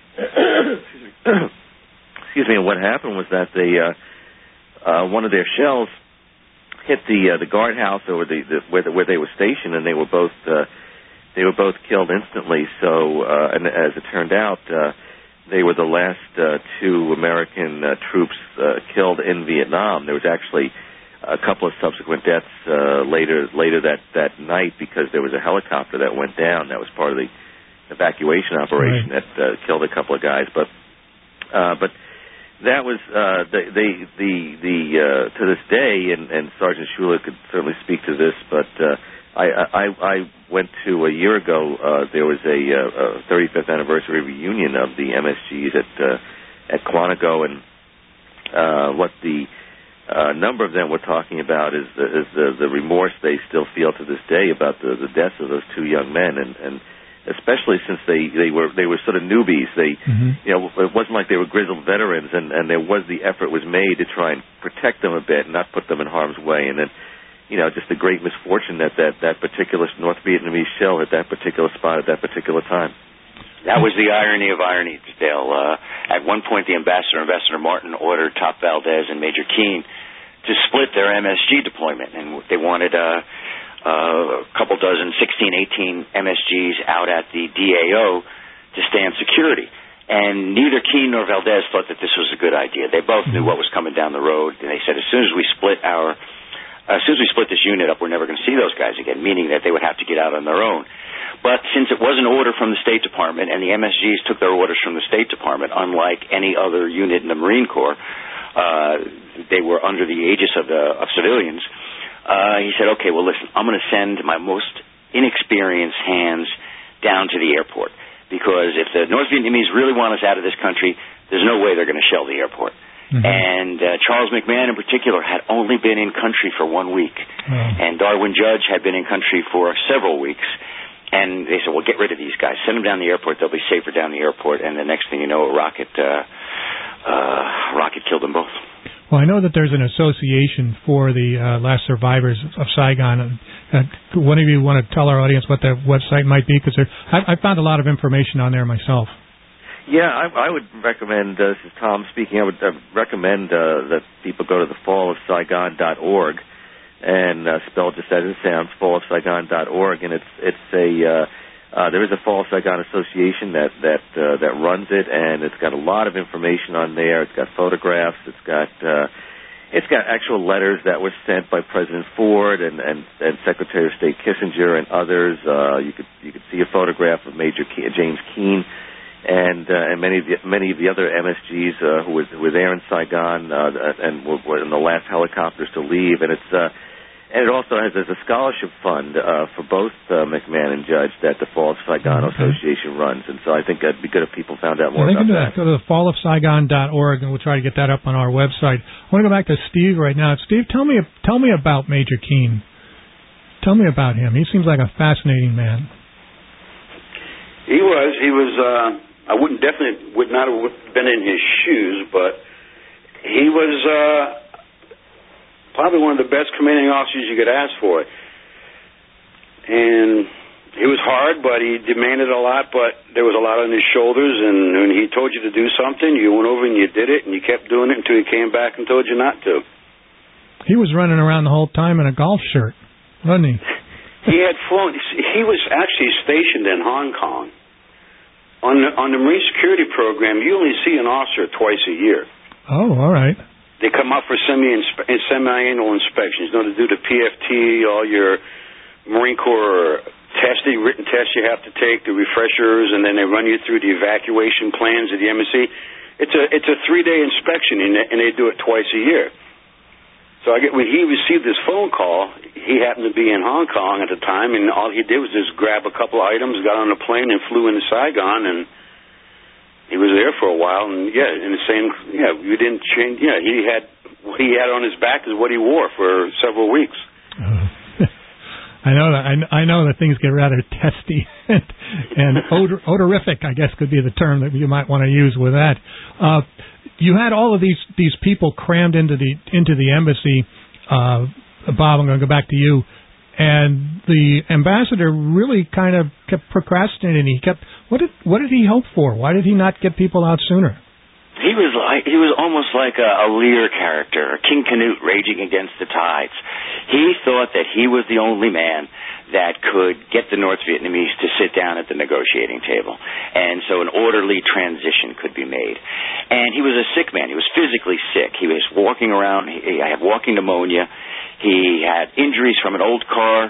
Excuse me. And what happened was that one of their shells hit the guardhouse over where they were stationed, and they were both killed instantly. So, and as it turned out, they were the last two American troops killed in Vietnam. There was actually a couple of subsequent deaths later that night, because there was a helicopter that went down. That was part of the evacuation operation that killed a couple of guys. But that was to this day, and Sergeant Shula could certainly speak to this, but I went to a year ago. There was a 35th anniversary reunion of the MSGs at Quantico, and what the number of them were talking about is the remorse they still feel to this day about the deaths of those two young men, and especially since they were sort of newbies. It wasn't like they were grizzled veterans, and there was the effort was made to try and protect them a bit and not put them in harm's way. And then, just a great misfortune that particular North Vietnamese shell at that particular spot at that particular time. That was the irony of ironies, Dale. At one point, the Ambassador Martin, ordered Top Valdez and Major Keene to split their MSG deployment, and they wanted a couple dozen, 16, 18 MSGs out at the DAO to stand security. And neither Keene nor Valdez thought that this was a good idea. They both knew what was coming down the road, and they said, as soon as we split this unit up, we're never going to see those guys again, meaning that they would have to get out on their own. But since it was an order from the State Department, and the MSGs took their orders from the State Department, unlike any other unit in the Marine Corps, they were under the aegis of civilians. He said, okay, well, listen, I'm going to send my most inexperienced hands down to the airport, because if the North Vietnamese really want us out of this country, there's no way they're going to shell the airport. Mm-hmm. And Charles McMahon in particular had only been in country for 1 week, and Darwin Judge had been in country for several weeks. And they said, well, get rid of these guys. Send them down the airport. They'll be safer down the airport. And the next thing you know, a rocket killed them both. Well, I know that there's an association for the last survivors of Saigon. One of you want to tell our audience what their website might be? Because I found a lot of information on there myself. Yeah, I would recommend, this is Tom speaking, I would recommend that people go to the fallofsaigon.org, and spelled just as it sounds, fallofsaigon.org, and there is a Fall of Saigon Association that runs it, and it's got a lot of information on there. It's got photographs. It's got actual letters that were sent by President Ford and Secretary of State Kissinger and others. You could see a photograph of Major James Keene and many of the other MSGs who were there in Saigon and were in the last helicopters to leave. And And it also has a scholarship fund for both McMahon and Judge that the Fall of Saigon Association runs. And so I think it'd be good if people found out more about that. Go to the fallofsaigon.org, and we'll try to get that up on our website. I want to go back to Steve right now. Steve, tell me about Major Keene. Tell me about him. He seems like a fascinating man. He was. I would not have been in his shoes, but he was probably one of the best commanding officers you could ask for. And he was hard, but he demanded a lot, but there was a lot on his shoulders, and when he told you to do something, you went over and you did it, and you kept doing it until he came back and told you not to. He was running around the whole time in a golf shirt, wasn't he? He had flown. He was actually stationed in Hong Kong. On the Marine Security Program, you only see an officer twice a year. Oh, all right. They come up for semi-annual inspections. You know, to do the PFT, all your Marine Corps written tests you have to take, the refreshers, and then they run you through the evacuation plans of the MSC. It's a 3-day inspection, and they do it twice a year. So when he received this phone call, he happened to be in Hong Kong at the time, and all he did was just grab a couple of items, got on a plane, and flew into Saigon, and he was there for a while. And you didn't change. Yeah, what he had on his back is what he wore for several weeks. I know that things get rather testy and odorific, I guess, could be the term that you might want to use with that. You had all of these people crammed into the embassy. Bob, I'm going to go back to you. And the ambassador really kind of kept procrastinating. What did he hope for? Why did he not get people out sooner? He was almost like a Lear character, King Canute raging against the tides. He thought that he was the only man that could get the North Vietnamese to sit down at the negotiating table, and so an orderly transition could be made. And he was a sick man. He was physically sick. He was walking around. He had walking pneumonia. He had injuries from an old car,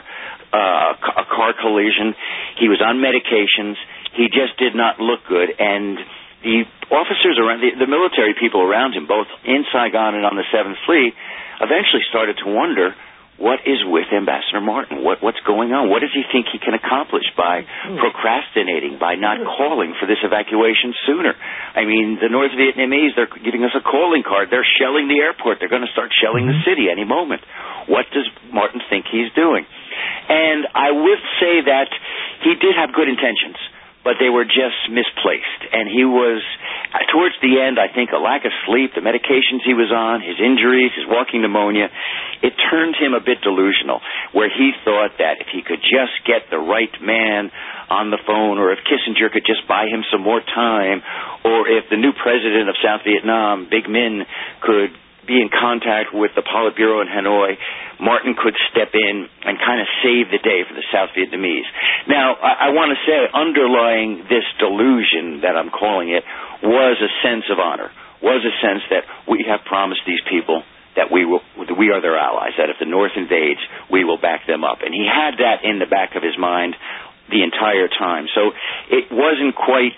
a car collision. He was on medications. He just did not look good, and the officers around, the military people around him, both in Saigon and on the 7th Fleet, eventually started to wonder, what is with Ambassador Martin? What's going on? What does he think he can accomplish by procrastinating, by not calling for this evacuation sooner? I mean, the North Vietnamese, they're giving us a calling card. They're shelling the airport. They're going to start shelling the city any moment. What does Martin think he's doing? And I would say that he did have good intentions, but they were just misplaced. And he was, towards the end, I think, a lack of sleep, the medications he was on, his injuries, his walking pneumonia, it turned him a bit delusional, where he thought that if he could just get the right man on the phone, or if Kissinger could just buy him some more time, or if the new president of South Vietnam, Big Min, could be in contact with the Politburo in Hanoi, Martin could step in and kind of save the day for the South Vietnamese. Now, I want to say, underlying this delusion that I'm calling it was a sense of honor, was a sense that we have promised these people that we are their allies, that if the North invades, we will back them up. And he had that in the back of his mind the entire time. So it wasn't quite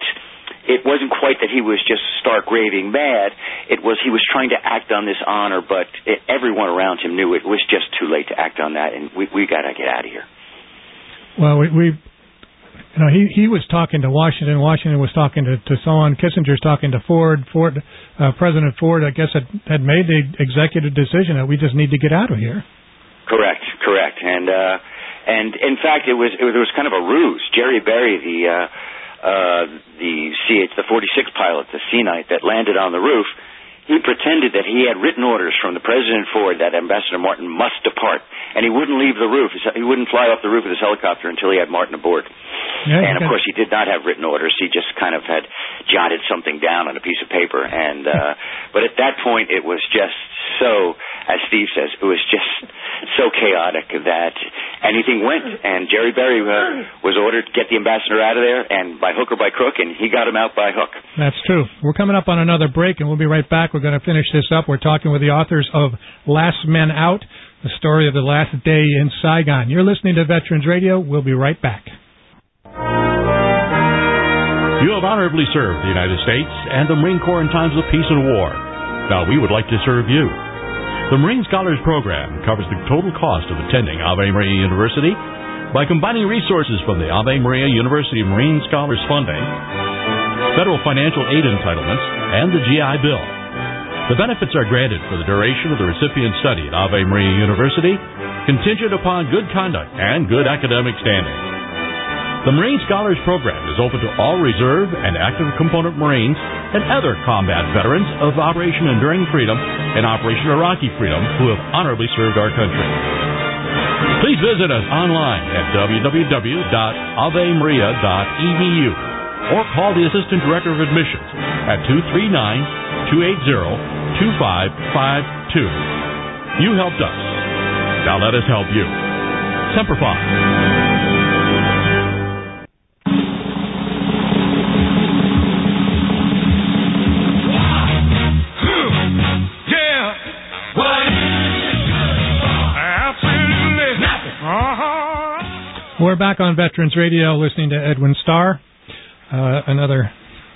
that he was just stark raving mad. It was he was trying to act on this honor, but everyone around him knew it was just too late to act on that, and we got to get out of here. Well, he was talking to Washington. Washington was talking to someone. Kissinger's talking to Ford. President Ford, I guess, had made the executive decision that we just need to get out of here. Correct. And in fact, it was kind of a ruse. Jerry Berry, the 46 pilot, the Sea Knight that landed on the roof, he pretended that he had written orders from the President Ford that Ambassador Martin must depart, and he wouldn't leave the roof. He wouldn't fly off the roof of his helicopter until he had Martin aboard. Yeah, and, of course, he did not have written orders. He just kind of had jotted something down on a piece of paper. And but at that point, it was just so, as Steve says, it was just so chaotic that anything went. And Jerry Berry was ordered to get the ambassador out of there, and by hook or by crook, and he got him out by hook. That's true. We're coming up on another break, and we'll be right back. We're going to finish this up. We're talking with the authors of Last Men Out, the story of the last day in Saigon. You're listening to Veterans Radio. We'll be right back. You have honorably served the United States and the Marine Corps in times of peace and war. Now we would like to serve you. The Marine Scholars Program covers the total cost of attending Ave Maria University by combining resources from the Ave Maria University Marine Scholars Funding, federal financial aid entitlements, and the GI Bill. The benefits are granted for the duration of the recipient's study at Ave Maria University, contingent upon good conduct and good academic standing. The Marine Scholars Program is open to all reserve and active component Marines and other combat veterans of Operation Enduring Freedom and Operation Iraqi Freedom who have honorably served our country. Please visit us online at www.avemaria.edu or call the Assistant Director of Admissions at 239-280-2552. You helped us. Now let us help you. Semper Fi. We're back on Veterans Radio listening to Edwin Starr, another,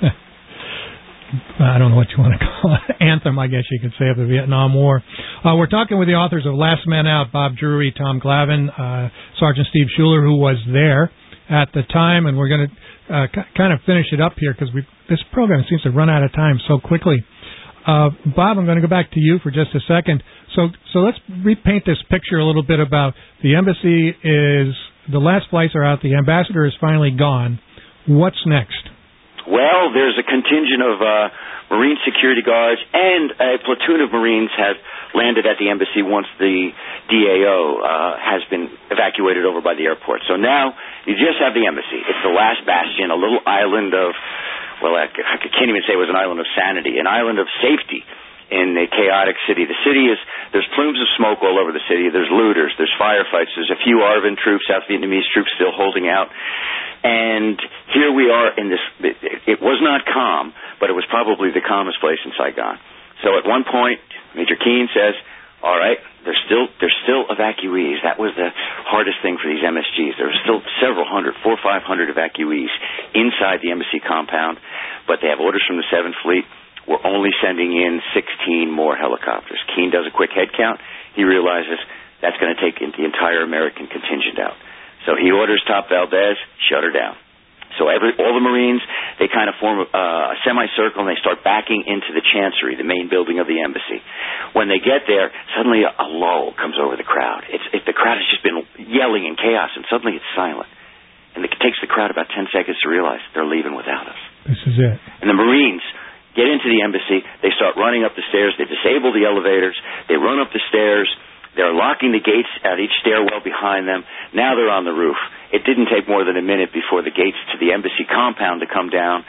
I don't know what you want to call it, anthem, I guess you could say, of the Vietnam War. We're talking with the authors of Last Man Out, Bob Drury, Tom Glavin, Sergeant Steve Schuler, who was there at the time, and we're going to kind of finish it up here because this program seems to run out of time so quickly. Bob, I'm going to go back to you for just a second. So let's repaint this picture a little bit about the embassy is... The last flights are out. The ambassador is finally gone. What's next? Well, there's a contingent of Marine security guards and a platoon of Marines have landed at the embassy once the DAO has been evacuated over by the airport. So now you just have the embassy. It's the last bastion, a little island of, well, I can't even say it was an island of sanity, an island of safety in a chaotic city. The city there's plumes of smoke all over the city. There's looters. There's firefights. There's a few ARVN troops, South Vietnamese troops still holding out. And here we are in this, it was not calm, but it was probably the calmest place in Saigon. So at one point, Major Keane says, all right, there's still evacuees. That was the hardest thing for these MSGs. There were still several hundred, 400 or 500 evacuees inside the embassy compound, but they have orders from the 7th Fleet. We're only sending in 16 more helicopters. Keane does a quick head count. He realizes that's going to take the entire American contingent out. So he orders Top Valdez, shut her down. So all the Marines, they kind of form a semicircle and they start backing into the Chancery, the main building of the embassy. When they get there, suddenly a lull comes over the crowd. The crowd has just been yelling in chaos, and suddenly it's silent. And it takes the crowd about 10 seconds to realize they're leaving without us. This is it. And the Marines get into the embassy. They start running up the stairs. They disable the elevators. They run up the stairs. They're locking the gates at each stairwell behind them. Now they're on the roof. It didn't take more than a minute before the gates to the embassy compound to come down.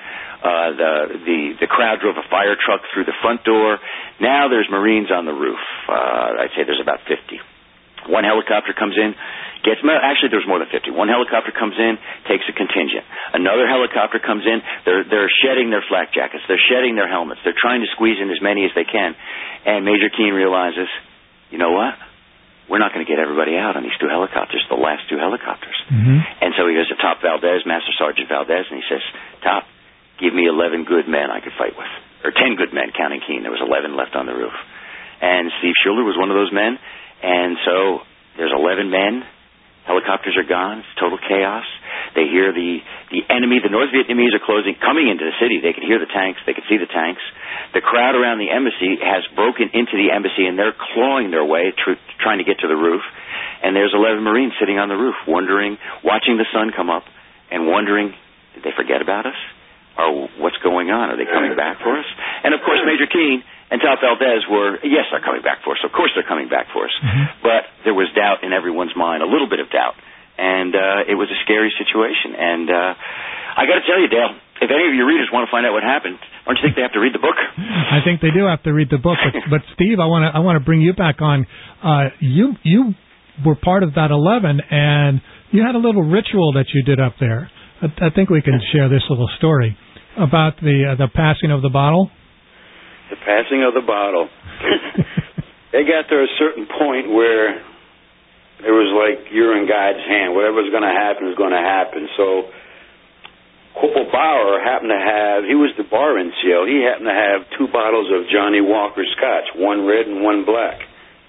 The crowd drove a fire truck through the front door. Now there's Marines on the roof. I'd say there's about 50. One helicopter comes in, actually there's more than 50. One helicopter comes in, takes a contingent. Another helicopter comes in, they're shedding their flak jackets, they're shedding their helmets, they're trying to squeeze in as many as they can. And Major Keane realizes, you know what? We're not going to get everybody out on these 2 helicopters, the last 2 helicopters. Mm-hmm. And so he goes to Top Valdez, Master Sergeant Valdez, and he says, Top, give me 11 good men I could fight with. Or 10 good men, counting Keane. There was 11 left on the roof. And Steve Schuler was one of those men. And so there's 11 men. Helicopters are gone. It's total chaos. They hear the enemy. The North Vietnamese are coming into the city. They can hear the tanks. They can see the tanks. The crowd around the embassy has broken into the embassy, and they're clawing their way, trying to get to the roof. And there's 11 Marines sitting on the roof, wondering, watching the sun come up, and wondering, did they forget about us? Or what's going on? Are they coming back for us? And, of course, Major Keane and Top Valdez yes, they're coming back for us. Of course they're coming back for us. Mm-hmm. But there was doubt in everyone's mind, a little bit of doubt. And it was a scary situation. And I got to tell you, Dale, if any of your readers want to find out what happened, don't you think they have to read the book? I think they do have to read the book. But Steve, I want to bring you back on. You were part of that 11, and you had a little ritual that you did up there. I think we can share this little story about the passing of the bottle. The passing of the bottle. They got to a certain point where it was like you're in God's hand. Whatever's going to happen is going to happen. So Corporal Bauer happened to have, he was the bar NCO, he happened to have 2 bottles of Johnny Walker Scotch, one red and one black.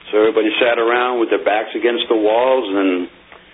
So everybody sat around with their backs against the walls and,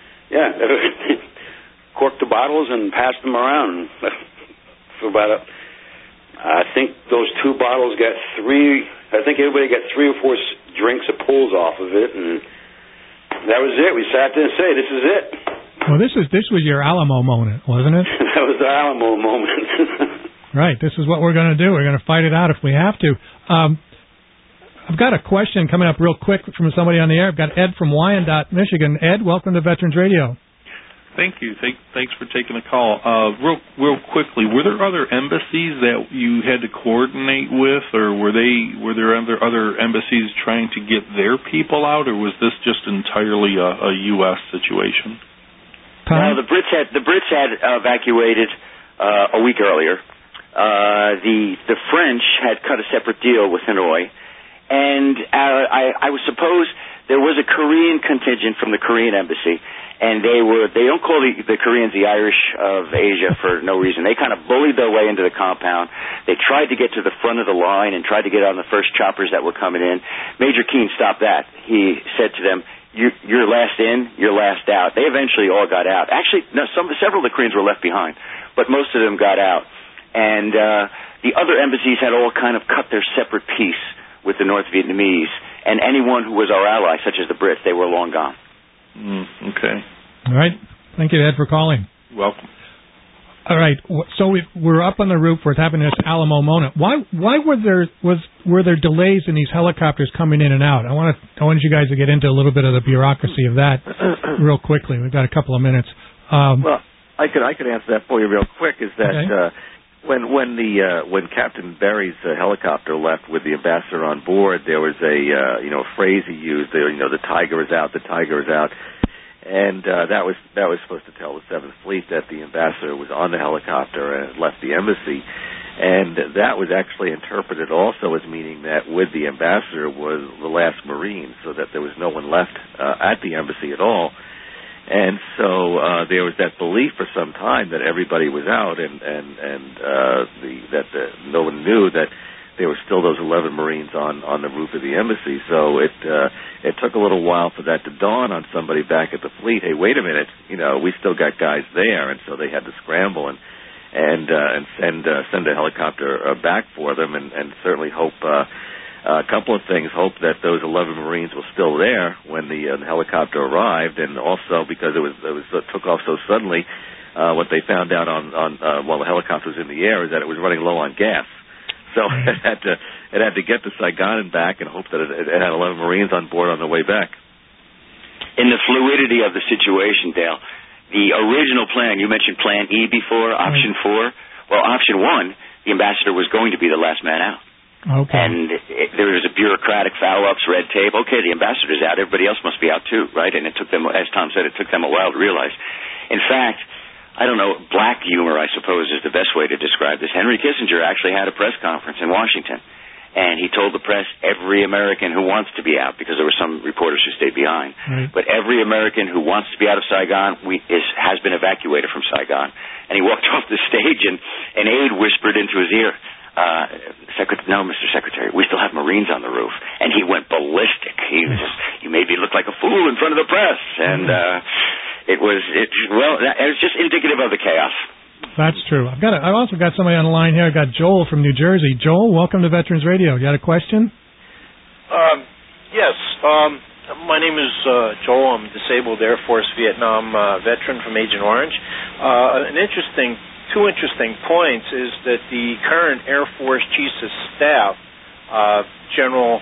corked the bottles and passed them around. For about I think those 2 bottles got 3, I think everybody got 3 or 4 drinks of pulls off of it, and that was it. We sat there and said, this is it. Well, this was your Alamo moment, wasn't it? That was the Alamo moment. Right. This is what we're going to do. We're going to fight it out if we have to. I've got a question coming up real quick from somebody on the air. I've got Ed from Wyandotte, Michigan. Ed, welcome to Veterans Radio. Thank you. Thanks for taking the call. Real quickly, were there other embassies that you had to coordinate with, or were there other embassies trying to get their people out, or was this just entirely a U.S. situation? No, the Brits had evacuated a week earlier. The French had cut a separate deal with Hanoi, and I was supposed there was a Korean contingent from the Korean embassy. And they don't call the Koreans the Irish of Asia for no reason. They kind of bullied their way into the compound. They tried to get to the front of the line and tried to get on the first choppers that were coming in. Major Keane stopped that. He said to them, you're last in, you're last out. They eventually all got out. Actually, no, several of the Koreans were left behind, but most of them got out. And the other embassies had all kind of cut their separate piece with the North Vietnamese. And anyone who was our ally, such as the Brits, they were long gone. Okay. All right. Thank you, Ed, for calling. Welcome. All right. So we're up on the roof. We're having this Alamo moment. Why were there delays in these helicopters coming in and out? I wanted you guys to get into a little bit of the bureaucracy of that real quickly. We've got a couple of minutes. Well, I could answer that for you real quick. Is that when Captain Berry's helicopter left with the ambassador on board, there was a phrase he used. The tiger is out. The tiger is out. And that was supposed to tell the Seventh Fleet that the ambassador was on the helicopter and had left the embassy. And that was actually interpreted also as meaning that with the ambassador was the last Marine, so that there was no one left at the embassy at all. And so there was that belief for some time that everybody was out, and no one knew that there were still those 11 Marines on the roof of the embassy. So it took a little while for that to dawn on somebody back at the fleet. Hey, wait a minute, we still got guys there, and so they had to scramble and send a helicopter back for them, and certainly hope. A couple of things. Hope that those 11 Marines were still there when the helicopter arrived, and also because it took off so suddenly, what they found out while the helicopter was in the air is that it was running low on gas. So it had to get to Saigon and back, and hope that it had 11 Marines on board on the way back. In the fluidity of the situation, Dale, the original plan, you mentioned Plan E before, Option 4. Well, Option 1, the ambassador was going to be the last man out. Okay. And there was a bureaucratic foul-ups, red tape. Okay, the ambassador's out. Everybody else must be out too, right? And it took them, as Tom said, it took them a while to realize. In fact, I don't know, black humor, I suppose, is the best way to describe this. Henry Kissinger actually had a press conference in Washington, and he told the press, every American who wants to be out, because there were some reporters who stayed behind, but every American who wants to be out of Saigon has been evacuated from Saigon. And he walked off the stage, and an aide whispered into his ear, no, Mr. Secretary, we still have Marines on the roof. And he went ballistic. He made me look like a fool in front of the press. And it was just indicative of the chaos. That's true. I've also got somebody on the line here. I've got Joel from New Jersey. Joel, welcome to Veterans Radio. You got a question? Yes. My name is Joel. I'm a disabled Air Force Vietnam veteran from Agent Orange. Two interesting points is that the current Air Force Chiefs of Staff, General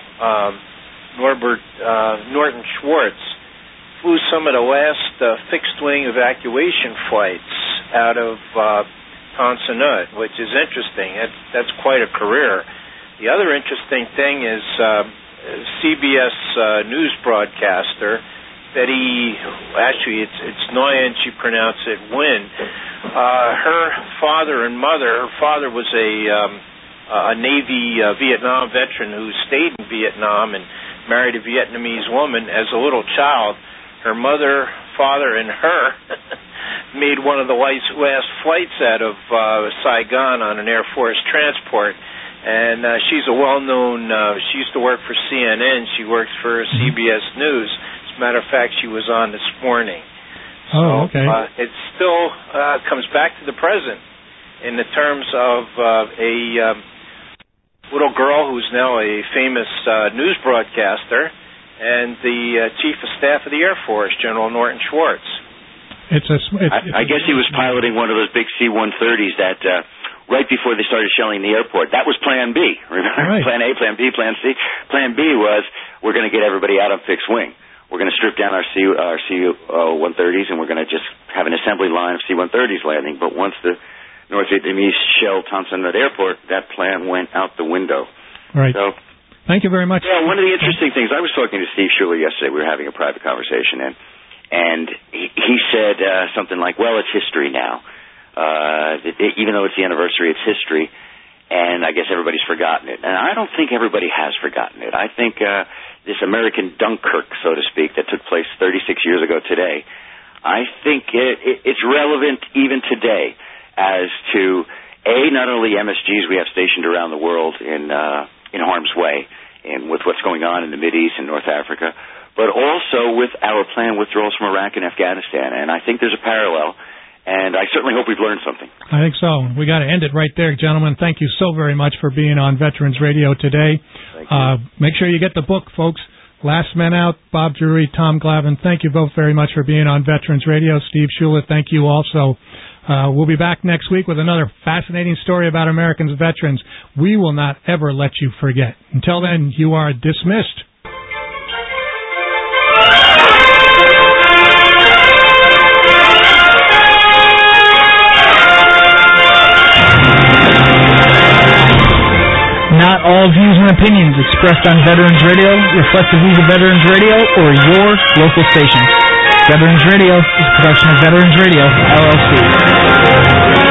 Norton Schwartz, flew some of the last fixed-wing evacuation flights out of Tan Son Nhut, which is interesting. That's quite a career. The other interesting thing is CBS news broadcaster Betty, actually it's Nguyen, she pronounced it Nguyen. Her father and mother, her father was a Navy Vietnam veteran who stayed in Vietnam and married a Vietnamese woman as a little child. Her mother, father, and her made one of the last flights out of Saigon on an Air Force transport. And she's a well-known, she used to work for CNN. She works for CBS News. As a matter of fact, she was on this morning. Oh, okay. It still comes back to the present in the terms of a little girl who's now a famous news broadcaster and the Chief of Staff of the Air Force, General Norton Schwartz. I guess he was piloting one of those big C-130s that right before they started shelling the airport. That was Plan B. Remember? Right. Plan A, Plan B, Plan C. Plan B was we're going to get everybody out on fixed wing. We're going to strip down our C-130s, and we're going to just have an assembly line of C-130s landing. But once the North Vietnamese shelled Tan Son Nhut Airport, that plan went out the window. Right. So, thank you very much. Yeah, one of the interesting things, I was talking to Steve Schuller yesterday. We were having a private conversation, and he said something like, well, it's history now. Even though it's the anniversary, it's history, and I guess everybody's forgotten it. And I don't think everybody has forgotten it. I think this American Dunkirk, so to speak, that took place 36 years ago today, I think it's relevant even today as to, A, not only MSGs we have stationed around the world in harm's way, and with what's going on in the Mideast and North Africa, but also with our planned withdrawals from Iraq and Afghanistan. And I think there's a parallel, and I certainly hope we've learned something. I think so. We got to end it right there, gentlemen. Thank you so very much for being on Veterans Radio today. Make sure you get the book, folks. Last Men Out, Bob Drury, Tom Glavine. Thank you both very much for being on Veterans Radio. Steve Schuller, thank you also. We'll be back next week with another fascinating story about Americans veterans. We will not ever let you forget. Until then, you are dismissed. Not all views and opinions expressed on Veterans Radio reflect the views of Veterans Radio or your local station. Veterans Radio is a production of Veterans Radio, LLC.